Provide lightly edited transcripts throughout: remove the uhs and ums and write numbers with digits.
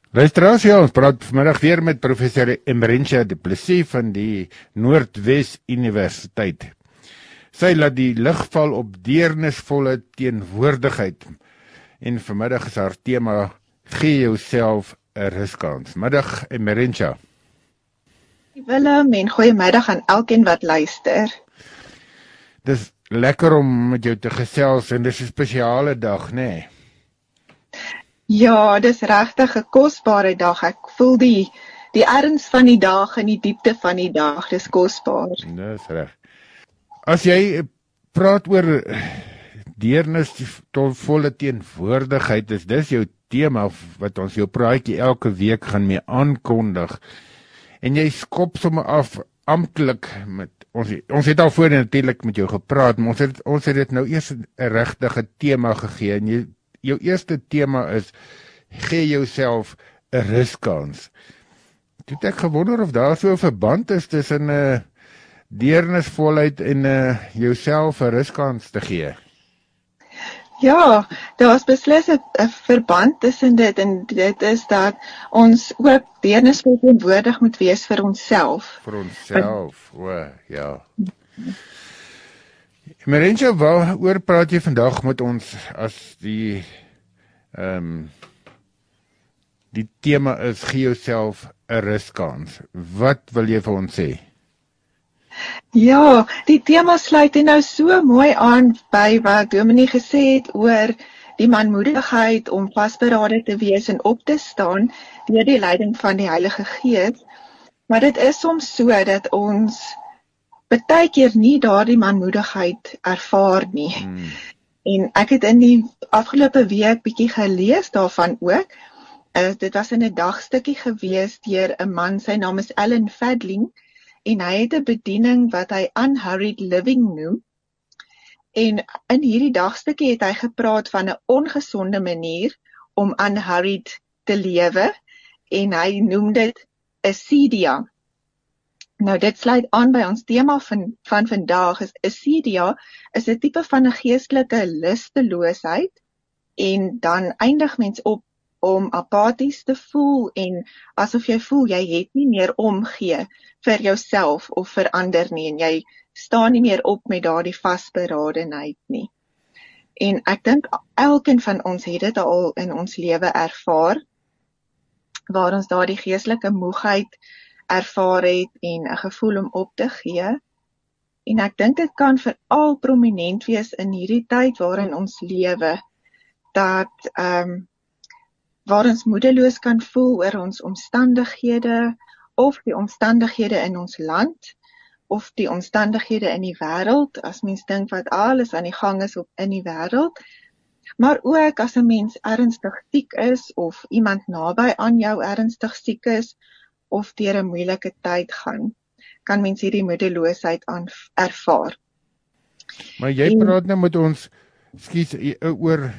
Luisteraars, ons praat vanmiddag weer met professor Emerentia Du Plessis van die Noordwes Universiteit. Sy laat die lig val op deernisvolle teenwoordigheid. En vanmiddag is haar tema: gee jouself 'n ruskans. Middag Emerentia. Willem en goeiemiddag aan elkeen wat luister. Dis lekker om met jou te gesels en dis 'n spesiale dag, né? Nee? Ja, dis regtig 'n kosbare dag. Ek voel die erns van die dag en die diepte van die dag. Dis kosbaar. Dis reg. As jy praat oor deernisvolle teenwoordigheid, is dis jou tema wat ons jou praatjie elke week gaan mee aankondig. En jy skop sommer af amptelik met ons het al voorheen natuurlik met jou gepraat, maar ons het dit nou eers 'n regtige tema gegee. En jou eerste tema is: gee jouself 'n ruskans. Toe het ek gewonder of daar so 'n verband is tussen deernisvolheid en jouself 'n ruskans te gee. Ja, daar's beslis 'n verband tussen dit, en dit is dat ons ook deernisvol teenwoordig moet wees vir onsself. Vir onsself, ja. Emerentia, waaroor praat jy vandag met ons as die tema is gee jouself 'n ruskans? Wat wil jy vir ons sê? Ja, die tema sluit nou so mooi aan by wat Dominee gesê het oor die manmoedigheid om vasberade te wees en op te staan deur die leiding van die Heilige Gees. Maar dit is soms so dat ons baie keer nie daardie manmoedigheid ervaar nie. En ek het in die afgelope week bietjie gelees daarvan ook. Dit was in 'n dagstukkie gewees deur 'n man, sy naam is Alan Fadling, en hy het 'n bediening wat hy unhurried living noem. En in hierdie dagstukkie het hy gepraat van 'n ongesonde manier om unhurried te lewe, en hy noem dit acedia. Nou dit sluit aan by ons tema van vandag. Acedia is 'n tipe van 'n geestelike lusteloosheid, en dan eindig mens op om apaties te voel en asof jy voel jy het nie meer omgee vir jouself of vir ander nie, en jy staan nie meer op met daardie vasberadenheid nie. En ek dink elkeen van ons het dit al in ons lewe ervaar, waar ons daardie geestelike moegheid ervaar het en 'n gevoel om op te gee. En ek dink dit kan veral prominent wees in hierdie tyd waarin ons lewe, dat waar ons moedeloos kan voel oor ons omstandighede, of die omstandighede in ons land, of die omstandighede in die wêreld, as mens dink wat alles aan die gang is in die wêreld, maar ook as 'n mens ernstig siek is, of iemand naby aan jou ernstig siek is, of deur 'n moeilike tyd gaan, kan mens hierdie moedeloosheid ervaar. Maar jy praat nou met ons, oor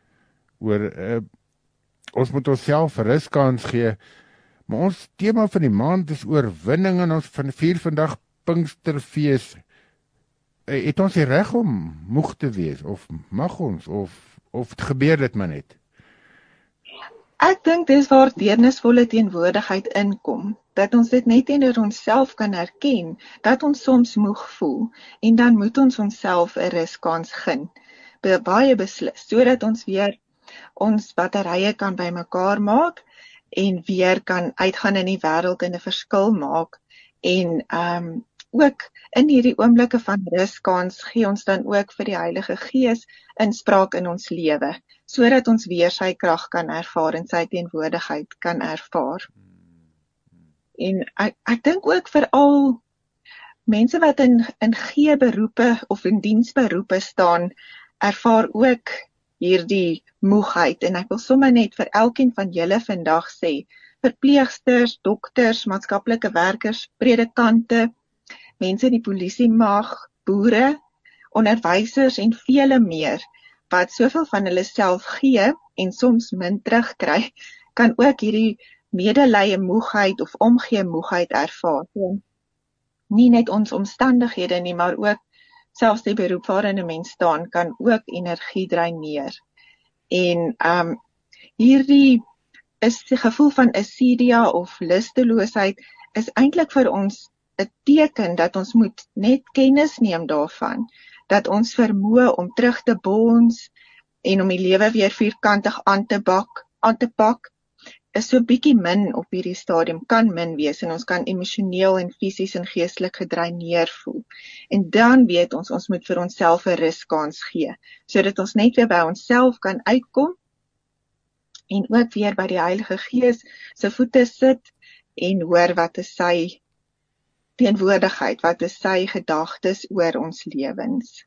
ons moet onsself 'n ruskans gee, maar ons tema van die maand is oorwinning, en ons vier vandag Pinksterfees. Het ons die reg om moeg te wees, of mag ons, of gebeur dit maar net? Ek dink dis waar deernisvolle teenwoordigheid inkom, dat ons dit net teenoor onsself kan erken, dat ons soms moeg voel, en dan moet ons onsself 'n ruskans gun, baie beslis, sodat ons weer ons batterye kan bymekaar maak, en weer kan uitgaan in die wêreld en 'n verskil maak, en ook in hierdie oomblikke van ruskans gee ons dan ook vir die Heilige Gees inspraak in ons lewe, sodat ons weer sy krag kan ervaar en sy teenwoordigheid kan ervaar. En ek dink ook vir al mense wat in G-beroepe of in diensberoepe staan, ervaar ook hierdie moegheid, en ek wil sommer net vir elkeen van julle vandag sê, verpleegsters, dokters, maatskaplike werkers, predikante, mense in die polisiemag, boere, onderwysers en vele meer, wat soveel van hulle self gee en soms min terugkry, kan ook hierdie medelee moegheid of omgee moegheid ervaar. Nie net ons omstandighede nie, maar ook selfs die beroep waarin 'n mens staan, kan ook energie dreineer. En hierdie is die gevoel van asidia of lusteloosheid is eintlik vir ons 'n teken dat ons moet net kennis neem daarvan, dat ons vermoë om terug te bons en om die lewe weer vierkantig aan te pak, is so bietjie min op hierdie stadium, kan min wees en ons kan emosioneel en fisies en geestelik gedreineer voel. En dan weet ons moet vir onsself 'n ruskans gee, sodat ons net weer by onsself kan uitkom en ook weer by die Heilige Gees se voete sit en hoor wat is sy teenwoordigheid, wat is sy gedagtes oor ons lewens.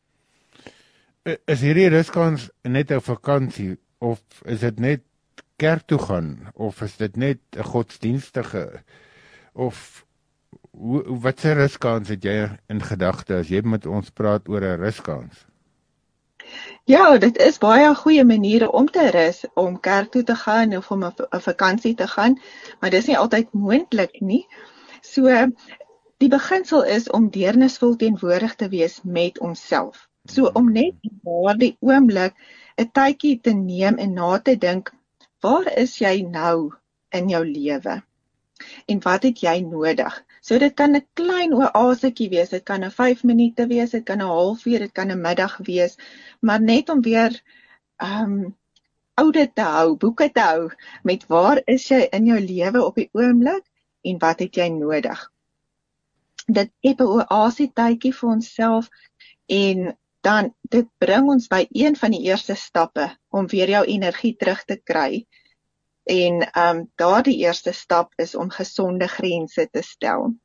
Is hierdie ruskans net 'n vakansie of is dit net kerk toe gaan of is dit net 'n godsdienstige of wat se ruskans het jy in gedagte as jy met ons praat oor 'n ruskans? Ja, dit is baie goeie maniere om te rus, om kerk toe te gaan of om 'n vakansie te gaan, maar dis nie altyd moontlik nie. So die beginsel is om deernisvol teenwoordig te wees met onsself. So om net in daardie oomblik 'n tydjie te neem en na te dink, waar is jy nou in jou lewe? En wat het jy nodig? So dit kan 'n klein oasetjie wees, dit kan 'n 5 minute wees, dit kan 'n halfuur, dit kan 'n middag wees, maar net om weer oude te hou, boeke te hou, met waar is jy in jou lewe op die oomblik en wat het jy nodig? Dit het 'n oasietydjie vir onsself en dan dit bring ons by een van die eerste stappe om weer jou energie terug te kry. En daardie eerste stap is om gesonde grense te stel.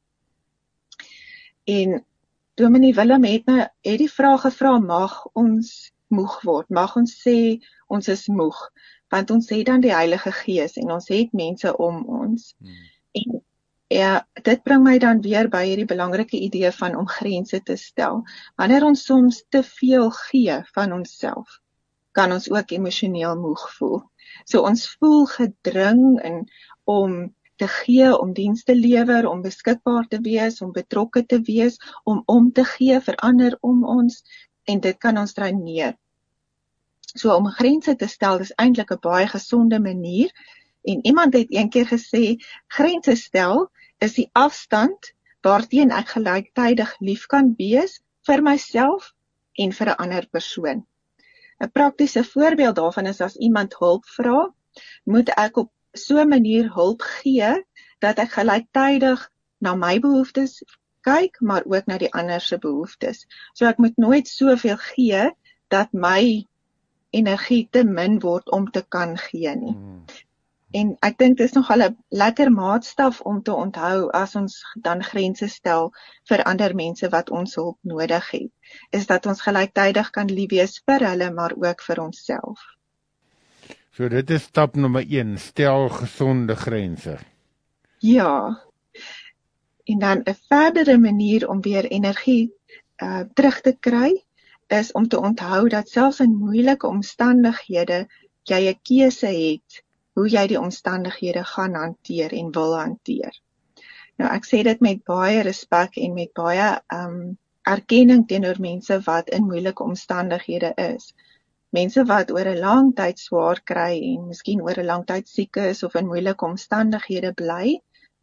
En Dominee Willem het die vraag gevra, mag ons moeg word? Mag ons sê ons is moeg? Want ons het dan die Heilige Gees en ons het mense om ons. En dit bring my dan weer by hierdie belangrike idee van om grense te stel. Wanneer ons soms te veel gee van onsself, kan ons ook emosioneel moeg voel. So ons voel gedring om te gee, om diens te lewer, om beskikbaar te wees, om betrokke te wees, om te gee vir ander om ons, en dit kan ons dreineer. So om grense te stel is eintlik 'n baie gesonde manier, en iemand het eendag gesê, grense stel is die afstand waarteen ek gelyktydig lief kan wees vir myself en vir 'n ander persoon. 'n Praktiese voorbeeld daarvan is as iemand hulp vra, moet ek op so 'n manier hulp gee dat ek gelyktydig na my behoeftes kyk, maar ook na die ander se behoeftes. So ek moet nooit soveel gee dat my energie te min word om te kan gee nie. En ek dink dit is nogal 'n lekker maatstaf om te onthou as ons dan grense stel vir ander mense wat ons hulp nodig het, is dat ons gelyktydig kan lief wees vir hulle, maar ook vir onsself. So dit is stap nommer 1, stel gesonde grense. Ja, en dan 'n verdere manier om weer energie terug te kry, is om te onthou dat selfs in moeilike omstandighede, jy 'n keuse het, hoe jy die omstandighede gaan hanteer en wil hanteer. Nou ek sê dit met baie respek en met baie erkenning teenoor mense wat in moeilike omstandighede is. Mense wat oor 'n lang tyd swaar kry en miskien oor 'n lang tyd siek is of in moeilike omstandighede bly,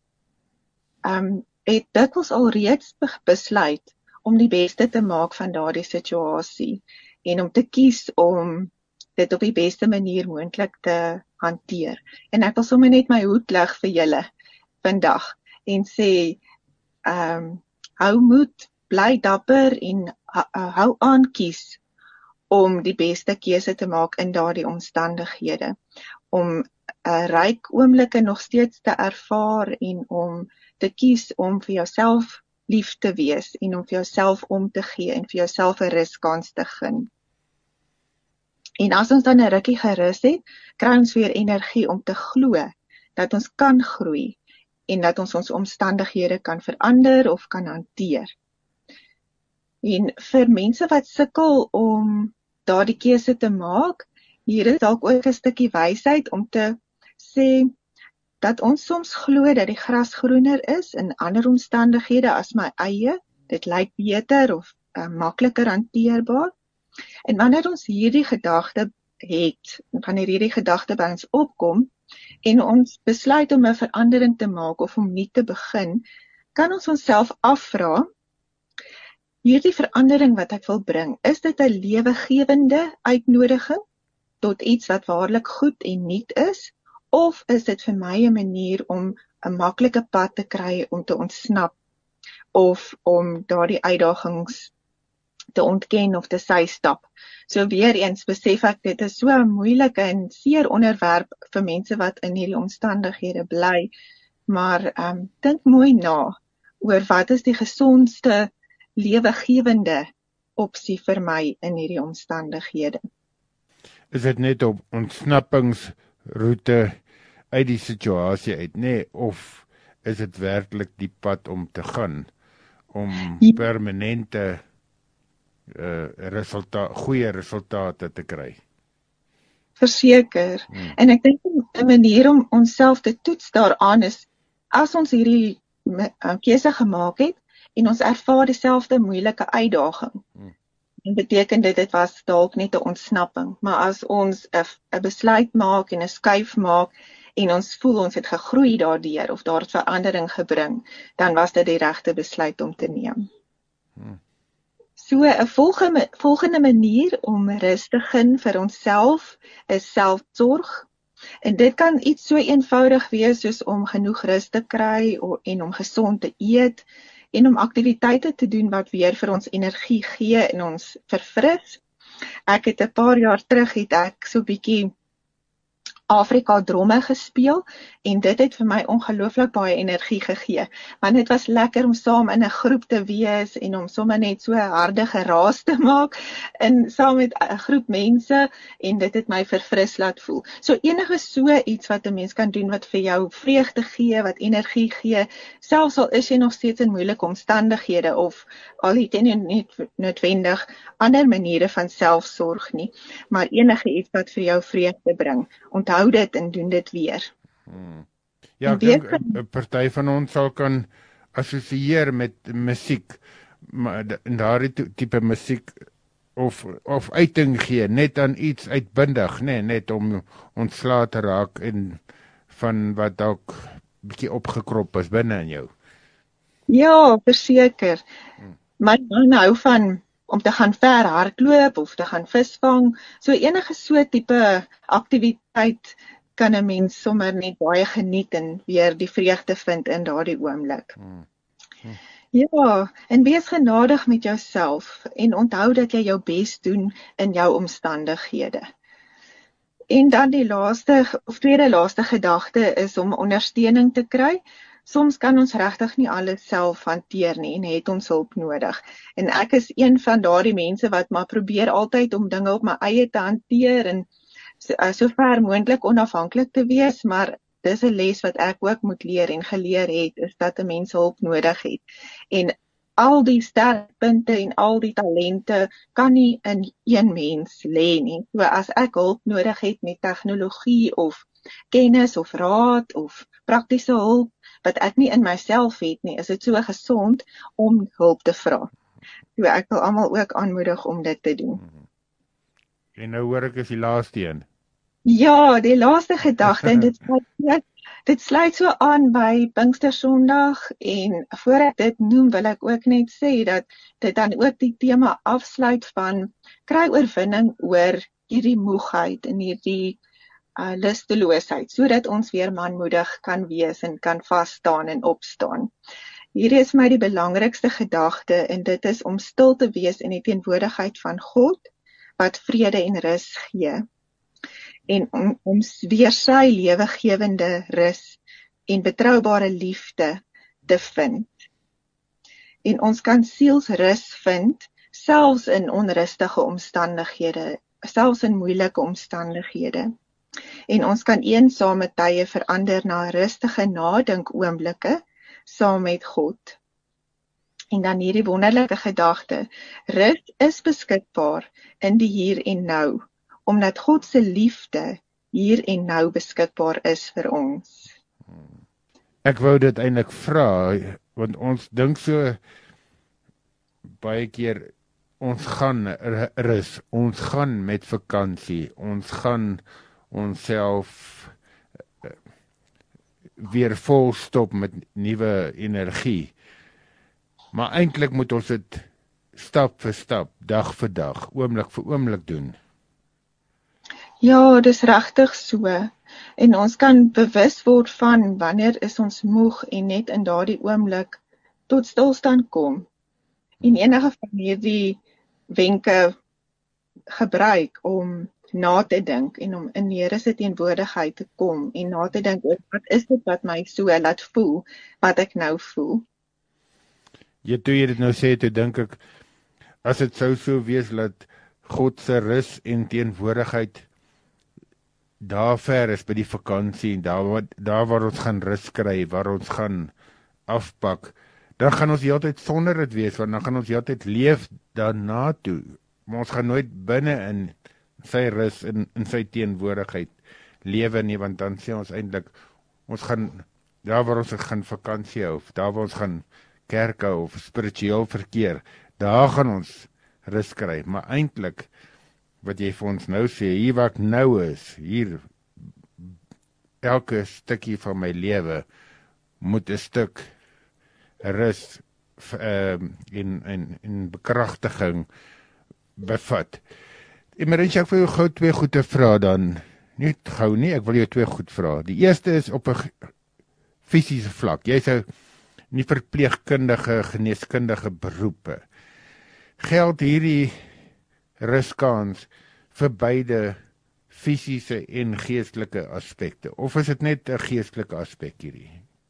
het dikwels al reeds besluit om die beste te maak van daardie situasie en om te kies om dit op die beste manier moontlik te hanteer. En ek wil sommer net my hoed lig vir julle vandag en sê, hou moed, bly dapper en hou aan kies om die beste keuse te maak in daardie omstandighede, om ryk oomblikke nog steeds te ervaar en om te kies om vir jouself lief te wees en om vir jouself om te gee en vir jouself 'n ruskans te gun. En as ons dan 'n rukkie gerus het, kry ons weer energie om te glo dat ons kan groei en dat ons omstandighede kan verander of kan hanteer. En vir mense wat sukkel om daardie keuse te maak, hier is dalk ook 'n stukkie wysheid om te sê dat ons soms glo dat die gras groener is in ander omstandighede as my eie. Dit lyk beter of makliker hanteerbaar. En wanneer ons hierdie gedagte het, wanneer hierdie gedagte by ons opkom, en ons besluit om 'n verandering te maak of om nie te begin, kan ons onsself afvra, hierdie verandering wat ek wil bring, is dit 'n lewegewende uitnodiging tot iets wat waarlik goed en nuut is, of is dit vir my 'n manier om 'n maklike pad te kry om te ontsnap, of om daardie uitdagings te ontken of te systap. So weer eens besef ek, dit is so 'n moeilike en seer onderwerp vir mense wat in hierdie omstandighede bly, maar dink mooi na oor wat is die gesondste lewegewende opsie vir my in hierdie omstandighede. Is dit net op ontsnappingsroete uit die situasie uit, nee, of is dit werklik die pad om te gaan, om permanente goeie resultate te kry? Verseker. En ek dink 'n manier om onsself te toets daaraan is, as ons hierdie keuse gemaak het, en ons ervaar dieselfde moeilike uitdaging, dan beteken dit was dalk net 'n ontsnapping, maar as ons 'n besluit maak en 'n skuif maak, en ons voel ons het gegroei daardeur, of daar het verandering gebring, dan was dit die regte besluit om te neem. So 'n volgende manier om rus te gun vir onsself is selfsorg. En dit kan iets so eenvoudig wees soos om genoeg rus te kry en om gesond te eet en om aktiwiteite te doen wat weer vir ons energie gee en ons verfris. Ek het 'n paar jaar terug het ek so 'n bietjie Afrika dromme gespeel en dit het vir my ongelooflik baie energie gegee, want dit was lekker om saam in 'n groep te wees en om sommer net so harde geraas te maak en saam met 'n groep mense, en dit het my verfris laat voel. So enige so iets wat 'n mens kan doen wat vir jou vreugde gee, wat energie gee, selfs al is jy nog steeds in moeilike omstandighede of al het jy nie noodwendig ander maniere van selfsorg nie, maar enige iets wat vir jou vreugde bring. Onthou dit en doen dit weer. Ja, ek dink 'n party van ons sal kan assosieer met musiek, maar in daardie tipe musiek of uiting gee, net aan iets uitbundig, net om ontslae te raak en van wat dalk bietjie opgekrop is binne in jou. Ja, verseker. My man hou van om te gaan ver hardloop of te gaan visvang. So enige so tipe aktiwiteit kan 'n mens sommer net baie geniet en weer die vreugde vind in daardie oomblik. Ja, en wees genadig met jouself en onthou dat jy jou bes doen in jou omstandighede. En dan die tweede laaste gedagte is om ondersteuning te kry. Soms kan ons regtig nie alles self hanteer nie en het ons hulp nodig. En ek is een van daardie mense wat maar probeer altyd om dinge op my eie te hanteer en so ver moontlik onafhanklik te wees, maar dis 'n les wat ek ook moet leer en geleer het, is dat 'n mens hulp nodig het. En al die sterkpunte en al die talente kan nie in een mens lê nie. So as ek hulp nodig het met tegnologie of kennis of raad of praktiese hulp wat ek nie in myself het nie, is dit so gesond om hulp te vra. So ek wil almal ook aanmoedig om dit te doen. En nou hoor ek is die laaste een. Ja, die laaste gedagte, en dit sluit so aan by Pinkstersondag, en voor ek dit noem, wil ek ook net sê dat dit dan ook die tema afsluit van kry oorwinning oor hierdie moegheid en hierdie lusteloosheid, sodat ons weer manmoedig kan wees en kan vasstaan en opstaan. Hierdie is my die belangrikste gedagte, en dit is om stil te wees in die teenwoordigheid van God, wat vrede en rus gee. En om weer sy lewegewende rus en betroubare liefde te vind. En ons kan sielsrus vind, selfs in onrustige omstandighede, selfs in moeilike omstandighede. En ons kan eensame tye verander na rustige nadinkoomblikke saam met God. En dan hierdie wonderlike gedagte, rus is beskikbaar in die hier en nou, omdat God se liefde hier en nou beskikbaar is vir ons. Ek wou dit eintlik vra, want ons dink so baie keer, ons gaan rus, ons gaan met vakansie, ons gaan onsself weer vol stop met nuwe energie. Maar eintlik moet ons dit stap vir stap, dag vir dag, oomblik vir oomblik doen. Ja, dis regtig so. En ons kan bewus word van wanneer is ons moeg en net in daardie oomblik tot stilstand kom. En enige van hierdie wenke gebruik om na te dink en om in die Here se teenwoordigheid te kom en na te dink oor wat is dit wat my so laat voel, wat ek nou voel. Ja, toe jy dit nou sê, toe dink ek, as dit sou so wees dat God se rus en teenwoordigheid daar ver is by die vakansie, daar waar ons gaan rus kry, waar ons gaan afpak, dan gaan ons heeltyd sonder dit wees, want dan gaan ons heeltyd leef daarna toe. Maar ons gaan nooit binne in sy rus en in sy teenwoordigheid lewe nie, want dan sê ons eintlik, ons gaan, daar waar ons gaan vakansie hou, of daar waar ons gaan kerk hou, of spiritueel verkeer, daar gaan ons rus kry. Maar eintlik, wat jy vir ons nou sê, hier waar ek nou is, hier, elke stukkie van my lewe, moet 'n stuk rus en bekragtiging bevat. Emerentjie, ek wil jou gou 2 goede vra dan. Nie gou nie, ek wil jou 2 goed vra. Die eerste is op 'n fisiese vlak. Jy's 'n nie verpleegkundige, geneeskundige beroepe. Geld hierdie ruskans vir beide fisiese en geestelike aspekte? Of is dit net 'n geestelike aspek hierdie?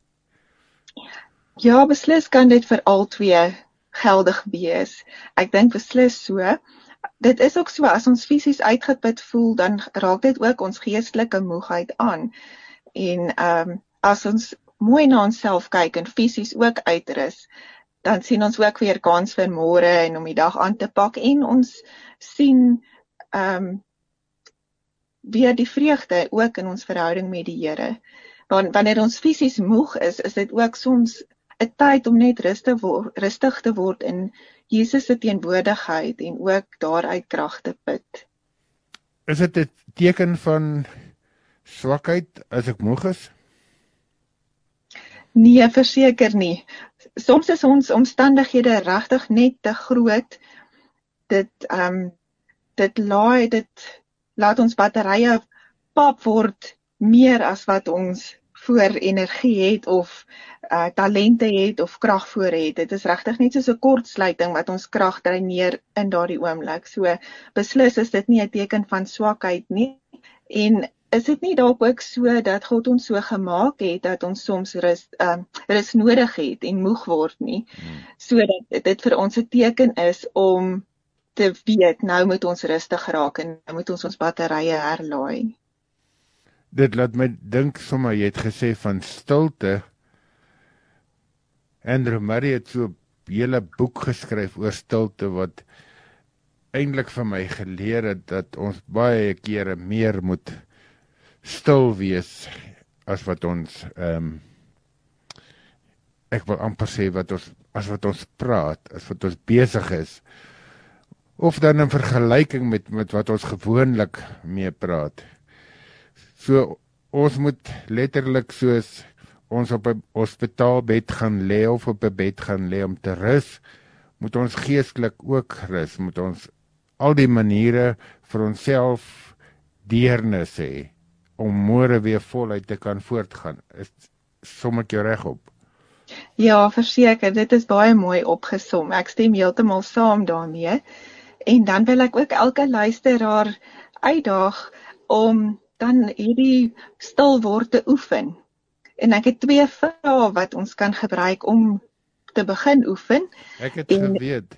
Ja, beslis kan dit vir al twee geldig wees. Ek dink beslis so. Dit is ook so, as ons fisies uitgeput voel, dan raak dit ook ons geestelike moegheid aan. En as ons mooi na onsself kyk en fisies ook uitrus, dan sien ons ook weer kans vir môre en om die dag aan te pak, en ons sien weer die vreugde ook in ons verhouding met die Here. Want wanneer ons fisies moeg is dit ook soms 'n tyd om net rustig te word in Jesus se teenwoordigheid en ook daaruit krag te put. Is dit 'n teken van swakheid as ek moeg is? Nee, verseker nie. Soms is ons omstandighede regtig net te groot. Dit laat ons batterye pap word meer as wat ons voor energie het of talente het of krag voor het. Dit is regtig net soos 'n kortsluiting wat ons krag dreineer in daardie oomblik. So beslis is dit nie 'n teken van swakheid nie. En is dit nie dalk ook so dat God ons so gemaak het dat ons soms rus nodig het en moeg word nie, sodat dit vir ons 'n teken is om te weet, nou moet ons rustig raak en nou moet ons batterye herlaai. Dit laat my dink sommer, jy het gesê van stilte. Andrew Murray het so 'n hele boek geskryf oor stilte, wat eintlik vir my geleer het dat ons baie kere meer moet stil wees as wat ons ek wil amper sê as wat ons praat, as wat ons besig is, of dan in vergelyking met wat ons gewoonlik mee praat. So ons moet letterlik, soos ons op 'n hospitaalbed gaan lê of op 'n bed gaan lê om te rus, moet ons geestelik ook rus, moet ons al die maniere vir onsself deernis hê om môre weer voluit te kan voortgaan. Som ek jou reg op? Ja, verseker, dit is baie mooi opgesom. Ek stem heeltemal saam daarmee. En dan wil ek ook elke luisteraar uitdaag om dan hierdie stil word te oefen. En ek het 2 vrae wat ons kan gebruik om te begin oefen. Ek het geweet,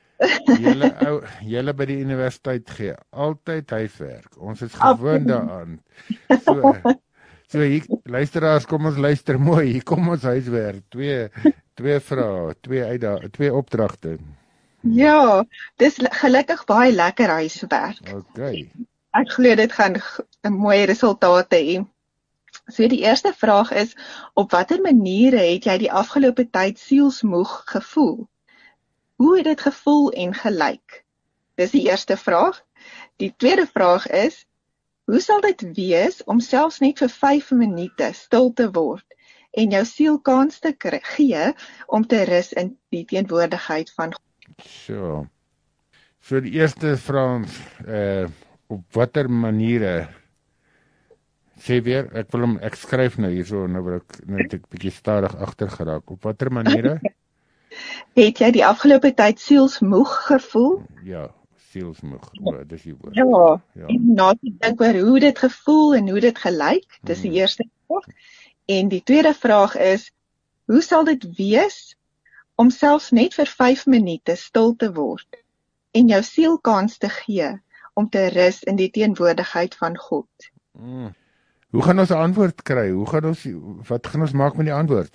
julle by die universiteit gee altyd huiswerk. Ons is gewoond daaraan. So hier, luisteraars, kom ons luister mooi. Hier kom ons huiswerk. 2 vrae, 2 opdragte. Ja, dis gelukkig baie lekker huiswerk. Okay. Ek glo dit gaan 'n mooi resultate hê. So die eerste vraag is, op watter maniere het jy die afgelope tyd sielsmoeg gevoel? Hoe het dit gevoel en gelyk? Dis die eerste vraag. Die tweede vraag is, Hoe sal dit wees om selfs net vir 5 minute stil te word en jou siel kans te gee om te rus in die teenwoordigheid van God? So die eerste vraag ons, op watter maniere, sê weer, ek skryf nou hierso, nou word ek net 'n bietjie stadig agter geraak. Op watter maniere? Het jy die afgelope tyd sielsmoeg gevoel? Ja, sielsmoeg, dis die woord. Ja. En na te dink oor hoe dit gevoel en hoe dit gelyk, dis die eerste vraag. En die tweede vraag is, hoe sal dit wees om selfs net vir 5 minute stil te word en jou siel kans te gee om te rus in die teenwoordigheid van God? Hoe gaan ons 'n antwoord kry? Wat gaan ons maak met die antwoord?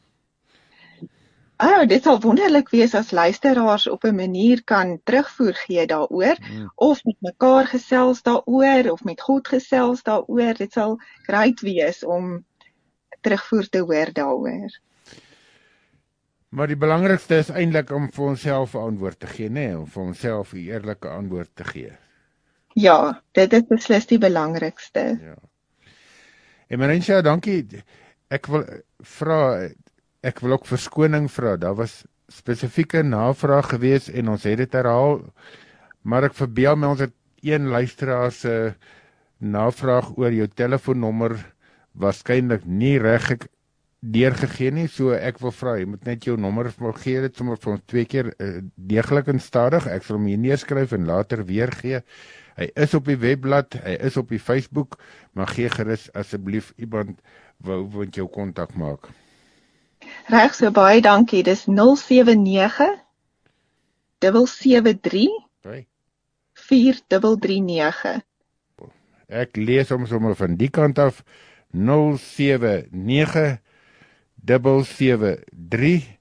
Dit sal wonderlik wees as luisteraars op 'n manier kan terugvoer gee daaroor, of met mekaar gesels daaroor, of met God gesels daaroor. Dit sal great wees om terugvoer te hoor daaroor. Maar die belangrikste is eintlik om vir onsself 'n antwoord te gee, nee, om vir onsself 'n eerlike antwoord te gee. Ja, dit is beslis die belangrikste. Ja. En Marinsha, dankie. Ek wil ook verskoning vra. Daar was spesifieke navraag gewees en ons het dit herhaal, maar ek verbeel my ons het een luisteraar se navraag oor jou telefoonnommer waarskynlik nie reg deurgegee nie, so ek wil vra, jy moet net jou nommer gee, dit sommer vir ons 2 keer deeglik en stadig. Ek sal hom hier neerskryf en later weer gee. Hy is op die webblad, hy is op die Facebook, maar gee gerus asseblief iemand wat jou kontak maak. Reg, so baie dankie. Dis 079 773 4339. Ek lees hom sommer van die kant af. 079 773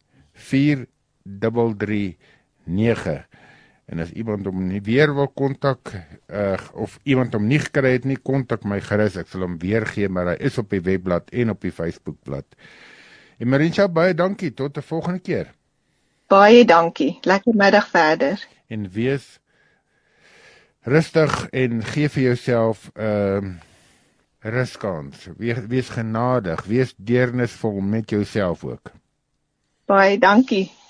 4339. En as iemand hom nie weer wil kontak, of iemand hom nie gekry het nie, kontak my gerus, ek sal hom weer gee, maar hy is op die webblad en op die Facebookblad. En Marinsha, baie dankie, tot 'n volgende keer. Baie dankie, lekker middag verder. En wees rustig en gee vir jouself ruskans, wees genadig, wees deernisvol met jouself ook. Baie dankie.